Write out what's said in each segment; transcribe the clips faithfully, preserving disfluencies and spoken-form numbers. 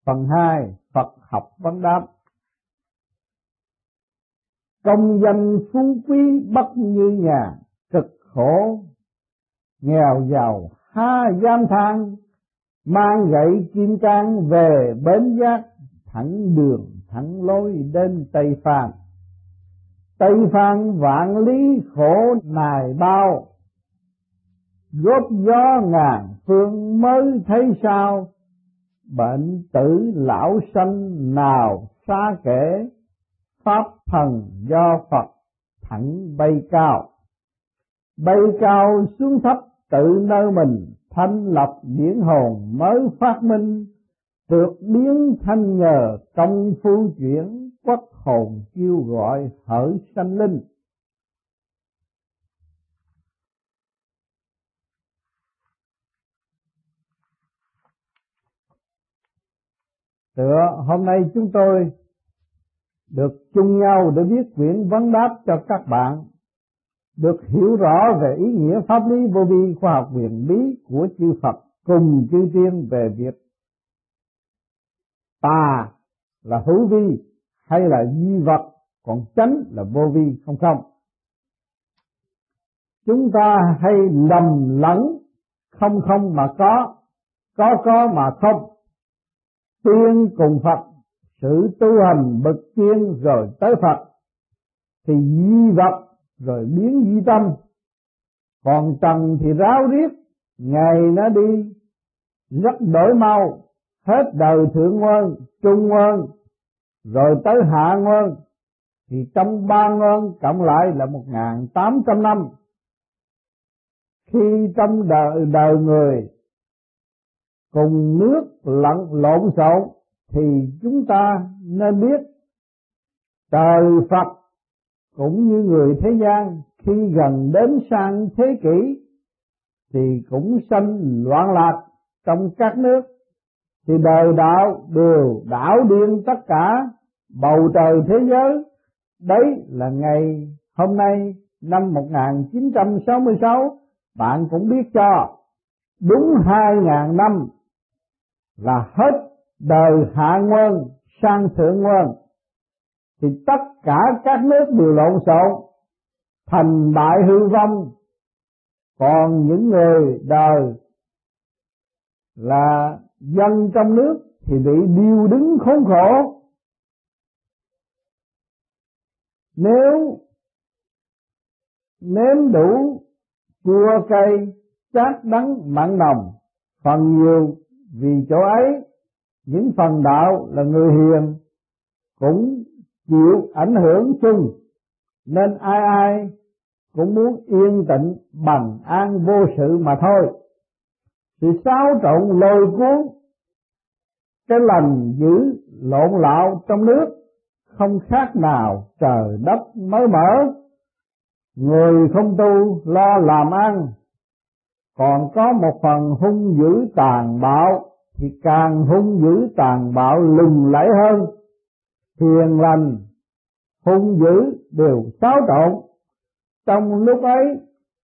Phần hai, Phật học vấn đáp. Công danh phú quý bất như nhà, cực khổ nghèo giàu ha gian than. Mang gậy kim cang về bến giác, thẳng đường thẳng lối đến Tây Phan. Tây Phan vạn lý khổ nài bao, góp gió ngàn phương mới thấy sao. Bệnh tử lão sanh nào xa kể, pháp thần do Phật thẳng bay cao. Bay cao xuống thấp tự nơi mình, thanh lập điển hồn mới phát minh. Trượt biến thanh nhờ công phu chuyển, quất hồn kêu gọi hỡi sanh linh. Tựa hôm nay chúng tôi được chung nhau để viết quyển vấn đáp cho các bạn, được hiểu rõ về ý nghĩa pháp lý vô vi khoa học huyền bí của chư Phật cùng chư tiên về việc tà là hữu vi hay là duy vật, còn chánh là vô vi không không. Chúng ta hay lầm lẫn không không mà có, có có mà không. Tiên cùng Phật, sự tu hành bậc tiên rồi tới Phật, thì duy vật rồi biến duy tâm. Còn trần thì ráo riết, ngày nó đi rất đổi mau, hết đời thượng nguyên, trung nguyên, rồi tới hạ nguyên, thì trong ba nguyên cộng lại là một nghìn tám trăm năm. Khi trong đời, đời người cùng nước lẫn lộn xộn, thì chúng ta nên biết trời Phật cũng như người thế gian, khi gần đến sang thế kỷ thì cũng sanh loạn lạc trong các nước. Thì đời đạo đều đảo điên tất cả bầu trời thế giới. Đấy là ngày hôm nay năm một nghìn chín trăm sáu mươi sáu, bạn cũng biết cho đúng hai ngàn năm là hết đời hạ nguyên sang thượng nguyên, thì tất cả các nước đều lộn xộn, thành bại hư vong. Còn những người đời là dân trong nước thì bị điêu đứng khốn khổ. Nếu nếm đủ chua cay chát đắng mặn nồng, phần nhiều vì chỗ ấy. Những phần đạo là người hiền cũng chịu ảnh hưởng chung, nên ai ai cũng muốn yên tĩnh bằng an vô sự mà thôi. Sự xáo trộn lôi cuốn, cái lành dữ lộn lạo trong nước, không khác nào trời đất mới mở. Người không tu lo làm ăn, còn có một phần hung dữ tàn bạo, thì càng hung dữ tàn bạo lừng lẫy hơn. Hiền lành hung dữ đều xáo trộn. Trong lúc ấy,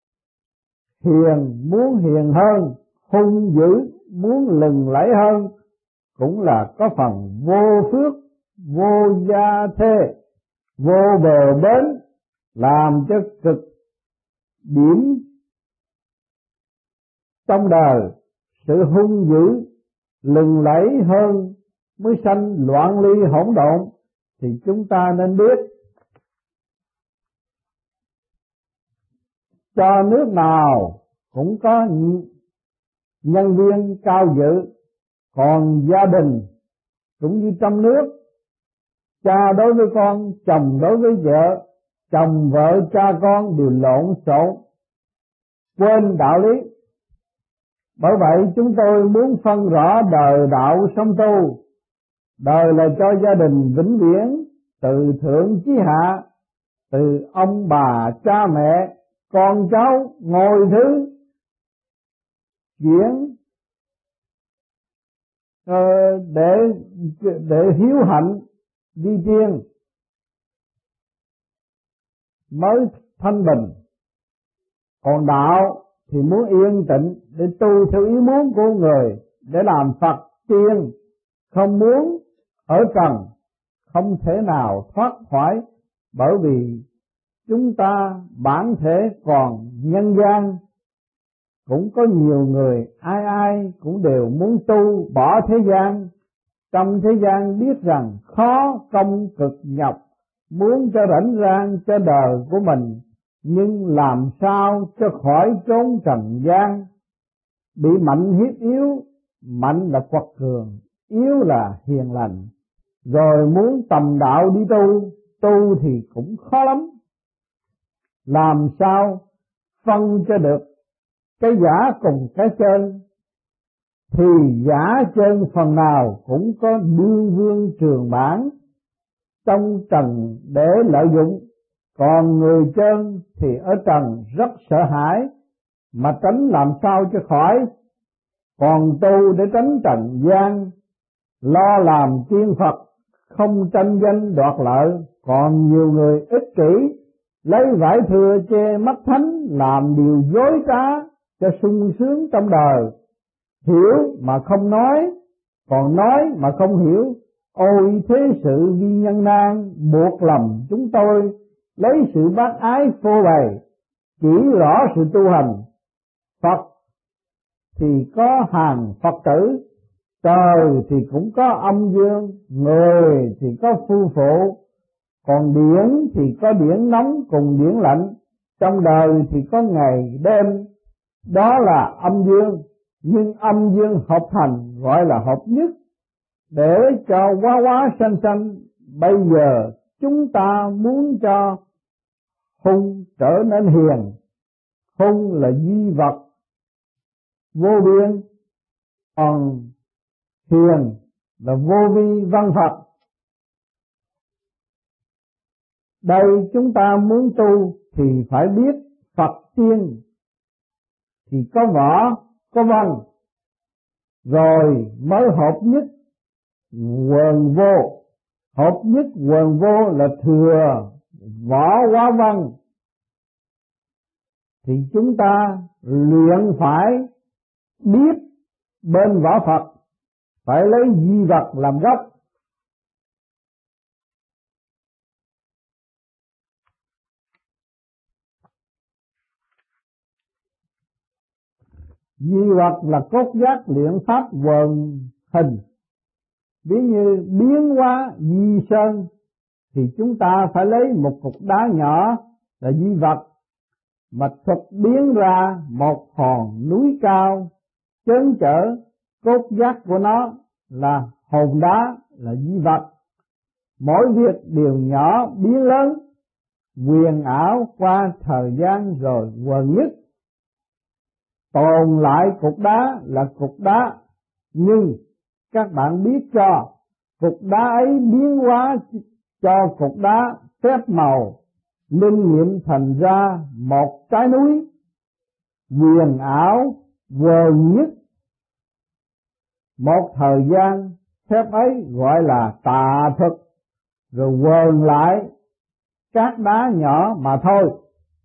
hiền muốn hiền hơn, hung dữ muốn lừng lẫy hơn, cũng là có phần vô phước, vô gia thế, vô bờ bến, làm cho cực điểm trong đời. Sự hung dữ lừng lẫy hơn mới sanh loạn ly hỗn độn. Thì chúng ta nên biết, cho nước nào cũng có nhân viên cao dự, còn gia đình cũng như trong nước. Cha đối với con, chồng đối với vợ, chồng vợ cha con đều lộn xộn, quên đạo lý. Bởi vậy chúng tôi muốn phân rõ đời đạo sống tu. Đời là cho gia đình vĩnh viễn, từ thượng chí hạ, từ ông bà cha mẹ con cháu ngồi thứ chuyển uh, để để hiếu hạnh đi tiên mới thanh bình. Còn đạo thì muốn yên tĩnh để tu theo ý muốn của người, để làm Phật tiên, không muốn ở trần, không thể nào thoát khỏi, bởi vì chúng ta bản thể còn nhân gian. Cũng có nhiều người ai ai cũng đều muốn tu bỏ thế gian. Trong thế gian biết rằng khó công cực nhọc, muốn cho rảnh rang cho đời của mình, nhưng làm sao cho khỏi trốn trần gian. Bị mạnh hiếp yếu, mạnh là quật cường, yếu là hiền lành. Rồi muốn tầm đạo đi tu, tu thì cũng khó lắm. Làm sao phân cho được cái giả cùng cái chân, thì giả chân phần nào cũng có đương vương trường bản trong trần để lợi dụng, còn người chân thì ở trần rất sợ hãi, mà tránh làm sao cho khỏi. Còn tu để tránh trần gian, lo làm tiên Phật, không tranh danh đoạt lợi. Còn nhiều người ích kỷ, lấy vải thừa che mắt thánh, làm điều dối trá cho sung sướng trong đời. Hiểu mà không nói, còn nói mà không hiểu. Ôi thế sự vi nhân nan, buộc lòng chúng tôi lấy sự bác ái phô bày, chỉ rõ sự tu hành. Phật thì có hàng Phật tử, trời thì cũng có âm dương, người thì có phu phụ, còn điển thì có điển nóng cùng điển lạnh. Trong đời thì có ngày đêm, đó là âm dương, nhưng âm dương hợp thành gọi là hợp nhất, để cho hóa hóa sanh sanh. Bây giờ chúng ta muốn cho hung trở nên hiền. Hung là duy vật vô biên, còn hiền là vô vi văn Phật. Đây chúng ta muốn tu thì phải biết Phật tiên thì có võ có văn, rồi mới hợp nhất quần vô. Hợp nhất quần vô là thừa võ hóa văn, thì chúng ta luyện phải biết bên võ Phật, phải lấy duy vật làm gốc. Duy vật là cốt giác luyện pháp quần hình. Ví như biến hóa di sơn, thì chúng ta phải lấy một cục đá nhỏ là duy vật, mà thực biến ra một hòn núi cao chớn chở. Cốt giác của nó là hòn đá, là duy vật. Mỗi việc đều nhỏ biến lớn, huyền ảo qua thời gian rồi quần nhất. Tồn lại cục đá là cục đá, nhưng các bạn biết cho cục đá ấy biến hóa cho cục đá phép màu, linh nghiệm thành ra một trái núi huyền ảo quần nhất. Một thời gian phép ấy gọi là tà thực, rồi quần lại các đá nhỏ mà thôi.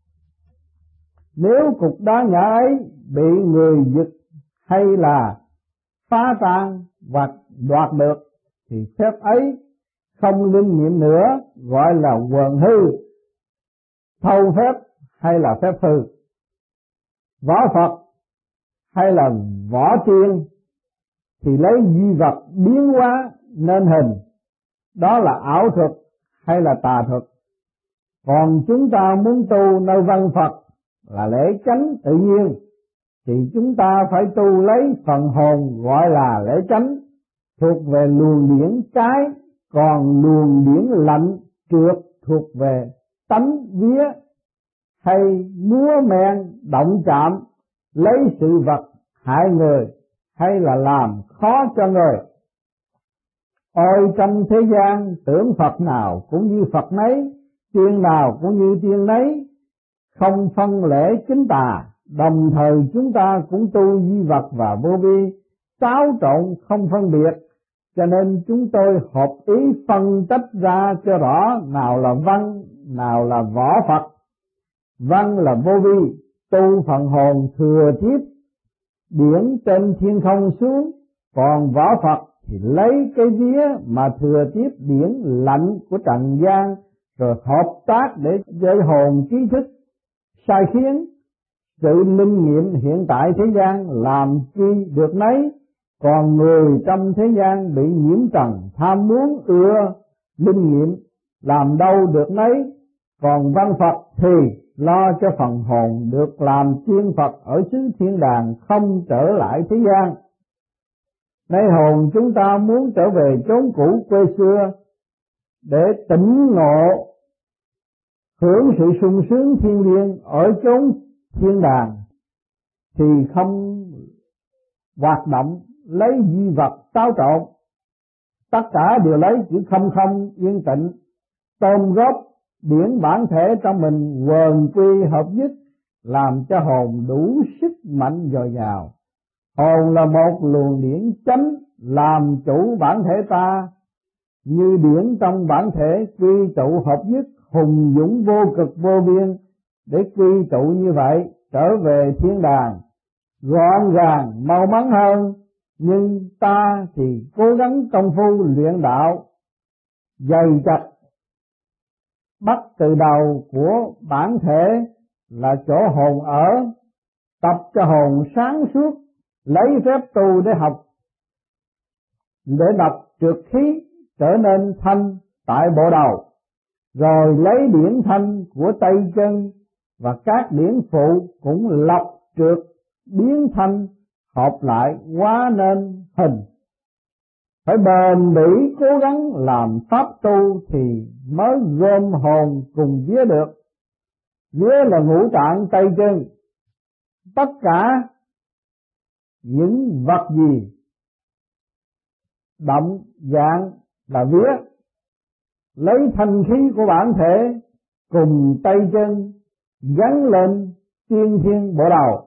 Nếu cục đá nhỏ ấy bị người giật hay là phá tan hoặc đoạt được, thì phép ấy không linh nghiệm nữa, gọi là quần hư, thâu phép hay là phép hư. Võ Phật hay là võ tiên thì lấy duy vật biến hóa nên hình, đó là ảo thuật hay là tà thuật. Còn chúng ta muốn tu nơi văn Phật là lễ chánh tự nhiên, thì chúng ta phải tu lấy phần hồn gọi là lễ chánh, thuộc về luồng điển cái, còn luồng điển lạnh trượt thuộc về tánh vía hay múa men động chạm, lấy sự vật hại người hay là làm khó cho người. Ôi trong thế gian tưởng Phật nào cũng như Phật nấy, tiên nào cũng như tiên nấy, không phân lễ chính tà. Đồng thời chúng ta cũng tu duy vật và vô vi, xáo trộn không phân biệt, cho nên chúng tôi hợp ý phân tách ra cho rõ nào là văn, nào là võ Phật. Văn là vô vi, tu phần hồn thừa tiếp điển trên thiên không xuống, còn võ Phật thì lấy cái vía mà thừa tiếp điển lạnh của trần gian, rồi hợp tác để với hồn trí thức sai khiến. Sự linh nghiệm hiện tại thế gian làm chi được nấy, còn người trong thế gian bị nhiễm trần tham muốn ưa linh nghiệm làm đâu được nấy. Còn văn Phật thì lo cho phần hồn được làm tiên Phật ở xứ thiên đàng, không trở lại thế gian. Nay hồn chúng ta muốn trở về chốn cũ quê xưa để tỉnh ngộ hưởng sự sung sướng thiên liêng ở chốn thiên đàng, thì không hoạt động lấy di vật xáo trộn, tất cả đều lấy chữ không không yên tĩnh, tôn góp điển bản thể trong mình quần quy hợp nhất, làm cho hồn đủ sức mạnh dồi dào. Hồn là một luồng điển chánh làm chủ bản thể ta, như điển trong bản thể quy tụ hợp nhất, hùng dũng vô cực vô biên. Để quy tụ như vậy trở về thiên đàng gọn gàng mau mắn hơn. Nhưng ta thì cố gắng công phu luyện đạo dày chặt, bắt từ đầu của bản thể là chỗ hồn ở, tập cho hồn sáng suốt, lấy phép tu để học, để đọc trượt khí trở nên thanh tại bộ đầu, rồi lấy điển thanh của tay chân và các điển phụ cũng lọc trượt biến thanh, hợp lại hóa nên hình. Phải bền bỉ cố gắng làm pháp tu thì mới gom hồn cùng vía được. Vía là ngũ tạng tay chân, tất cả những vật gì động dạng là vía. Lấy thanh khí của bản thể cùng tay chân gắn lên tiên thiên bộ đầu.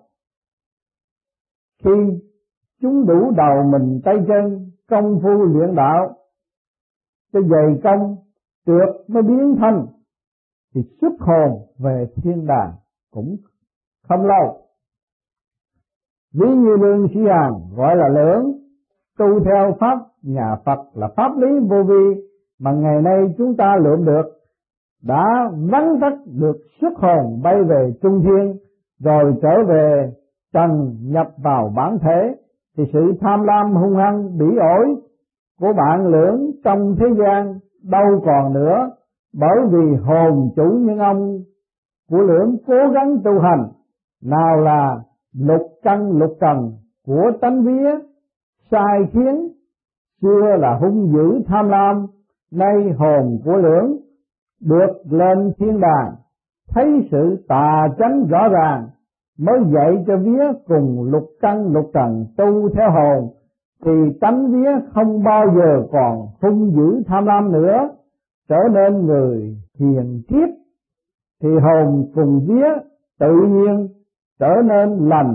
Khi chúng đủ đầu mình tay chân, công phu luyện đạo cho dày công trượt mới biến thanh, thì xuất hồn về thiên đàng cũng không lâu. Ví như Lương Sĩ Hằng gọi là lưỡng, tu theo pháp nhà Phật là pháp lý vô vi mà ngày nay chúng ta lượm được, đã vắn tắt được xuất hồn bay về trung thiên, rồi trở về trần nhập vào bản thể, thì sự tham lam hung hăng bỉ ổi của bạn lưỡng trong thế gian đâu còn nữa, bởi vì hồn chủ nhân ông của lưỡng cố gắng tu hành, nào là lục căn lục trần của tánh vía sai khiến. Xưa là hung dữ tham lam, nay hồn của lưỡng được lên thiên đàng, thấy sự tà chánh rõ ràng, mới dạy cho vía cùng lục căn lục trần tu theo hồn, thì tánh vía không bao giờ còn hung dữ tham lam nữa, trở nên người hiền triết, thì hồn cùng vía tự nhiên trở nên lành.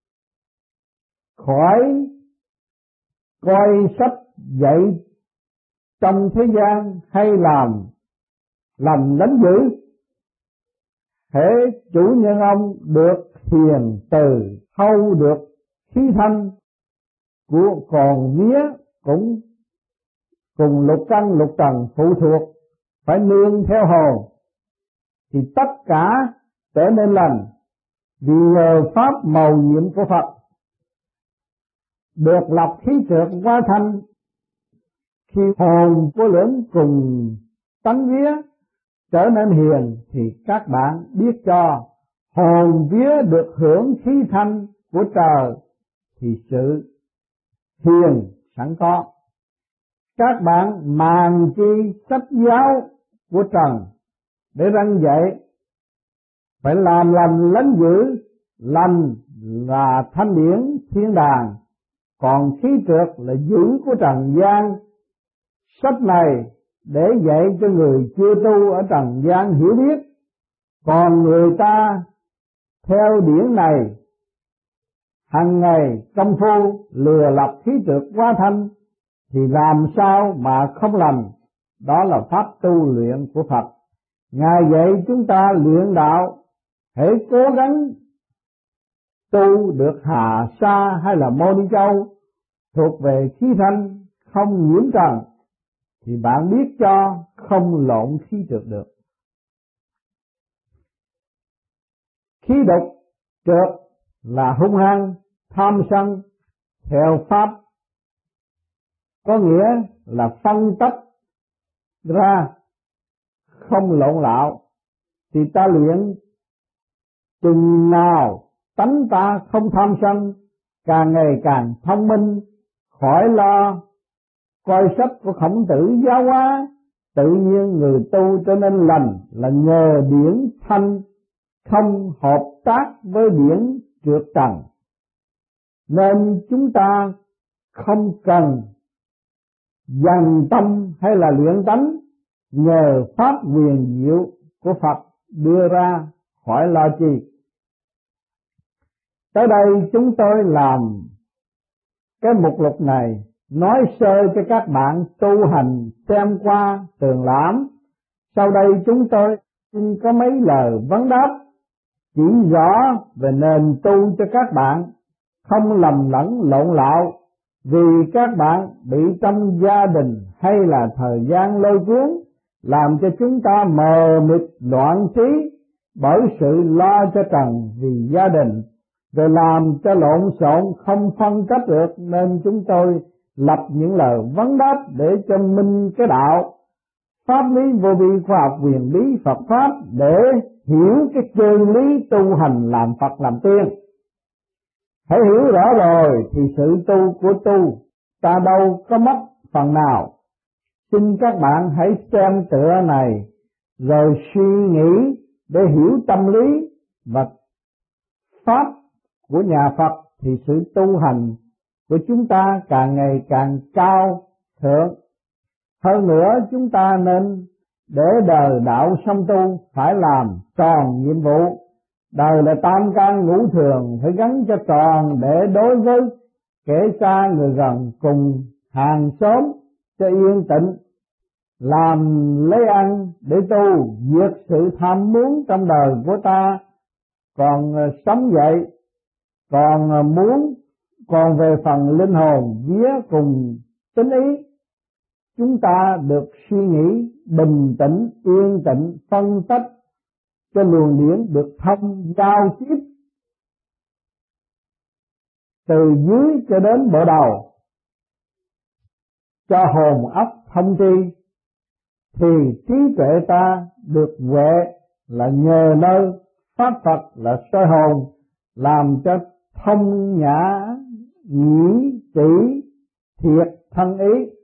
Khỏi coi sách dạy trong thế gian hay làm lành lánh dữ, hễ chủ nhân ông được hiền từ hâu được khí thanh của, còn vía cũng cùng lục căn lục trần phụ thuộc, phải nương theo hồn, thì tất cả trở nên lành, vì nhờ pháp màu nhiệm của Phật được lọc khí trượt hóa thanh. Khi hồn của lưỡng cùng tánh vía trở nên hiền, thì các bạn biết cho hồn vía được hưởng khí thanh của trời, thì sự hiền sẵn có. Các bạn màng chi sách giáo của trần để răn dạy, phải làm lành lánh dữ. Lành là thanh điển thiên đàng, còn khí trượt là dữ của trần gian. Sách này để dạy cho người chưa tu ở trần gian hiểu biết, còn người ta theo điển này hằng ngày công phu lừa lọc khí trượt hóa thanh, thì làm sao mà không lành. Đó là pháp tu luyện của Phật. Ngài dạy chúng ta luyện đạo, hãy cố gắng tu được Hà Sa hay là Mô Ni Châu thuộc về khí thanh, không nhiễm trần, thì bạn biết cho không lộn khí trượt được. Khí đục trượt là hung hăng, tham sân, theo pháp, có nghĩa là phân tách ra, không lộn lạo. Thì ta luyện chừng nào tánh ta không tham sân, càng ngày càng thông minh, khỏi lo coi sách của Khổng Tử giáo hóa. Tự nhiên người tu trở nên lành là nhờ điển thanh không hợp tác với điển trượt trần. Nên chúng ta không cần dành tâm hay là luyện tánh, nhờ pháp huyền diệu của Phật đưa ra, khỏi lo chi. Tới đây chúng tôi làm cái mục lục này, nói sơ cho các bạn tu hành xem qua tường lãm. Sau đây chúng tôi xin có mấy lời vấn đáp chỉ rõ về nền tu cho các bạn, không lầm lẫn lộn lạo, vì các bạn bị trong gia đình hay là thời gian lôi cuốn, làm cho chúng ta mờ mịt loạn trí bởi sự lo cho trần vì gia đình, rồi làm cho lộn xộn không phân cách được. Nên chúng tôi lập những lời vấn đáp để cho minh cái đạo pháp lý vô vi, khoa học huyền bí Phật pháp, để hiểu cái chân lý tu hành làm Phật làm tiên. Hãy hiểu rõ rồi thì sự tu của tu ta đâu có mất phần nào. Xin các bạn hãy xem tựa này rồi suy nghĩ để hiểu tâm lý và pháp của nhà Phật, thì sự tu hành của chúng ta càng ngày càng cao thượng. Hơn nữa chúng ta nên để đời đạo song tu phải làm tròn nhiệm vụ. Đời là tam can ngũ thường, phải gắn cho tròn để đối với kẻ xa người gần cùng hàng xóm cho yên tĩnh, làm lấy ăn để tu, diệt sự tham muốn trong đời của ta. Còn sống dậy, còn muốn, còn về phần linh hồn vía cùng tính ý, chúng ta được suy nghĩ bình tĩnh, yên tĩnh, phân tách cho luồng điển được thông giao tiếp từ dưới cho đến bộ đầu, cho hồn óc thông tri, thì trí tuệ ta được huệ là nhờ nơi pháp Phật là soi hồn, làm cho thông nhã nhĩ tỷ thiệt thân ý.